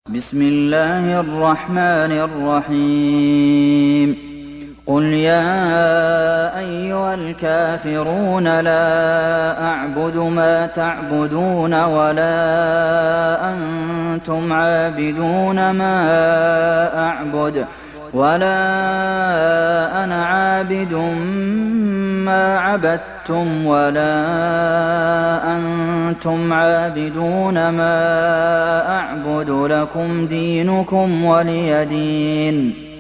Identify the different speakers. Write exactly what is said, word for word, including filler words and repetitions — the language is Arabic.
Speaker 1: بسم الله الرحمن الرحيم قل يا أيها الكافرون لا أعبد ما تعبدون ولا أنتم عابدون ما أعبد ولا أنا عابد ما عبدتم ولا أنتم عابدون ما أعبد لكم دينكم ولي دين